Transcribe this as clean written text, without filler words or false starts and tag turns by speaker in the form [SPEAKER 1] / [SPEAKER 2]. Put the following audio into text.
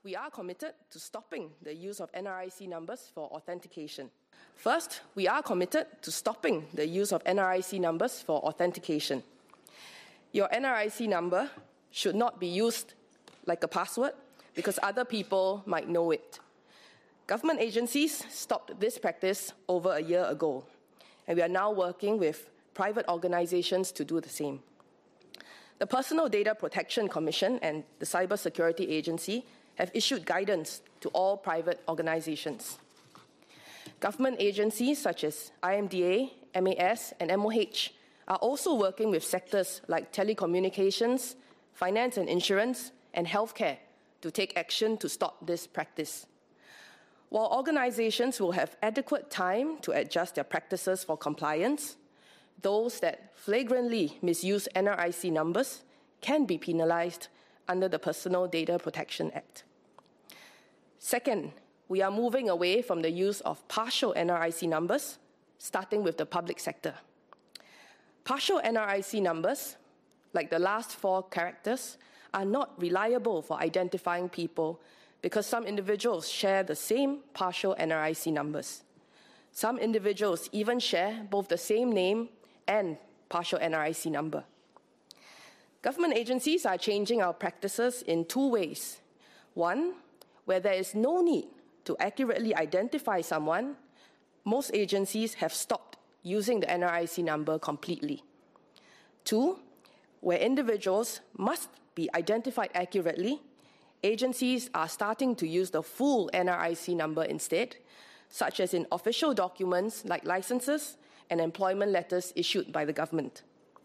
[SPEAKER 1] We are committed to stopping the use of NRIC numbers for authentication. First, we are committed to stopping the use of NRIC numbers for authentication. Your NRIC number should not be used like a password because other people might know it. Government agencies stopped this practice over a year ago, and we are now working with private organizations to do the same. The Personal Data Protection Commission and the Cybersecurity Agency have issued guidance to all private organizations. Government agencies such as IMDA, MAS, and MOH are also working with sectors like telecommunications, finance and insurance, and healthcare to take action to stop this practice. While organizations will have adequate time to adjust their practices for compliance, those that flagrantly misuse NRIC numbers can be penalized under the Personal Data Protection Act. Second, we are moving away from the use of partial NRIC numbers, starting with the public sector. Partial NRIC numbers, like the last 4 characters, are not reliable for identifying people because some individuals share the same partial NRIC numbers. Some individuals even share both the same name and partial NRIC number. Government agencies are changing our practices in 2 ways. One, where there is no need to accurately identify someone, most agencies have stopped using the NRIC number completely. 2, where individuals must be identified accurately, agencies are starting to use the full NRIC number instead, such as in official documents like licenses and employment letters issued by the government.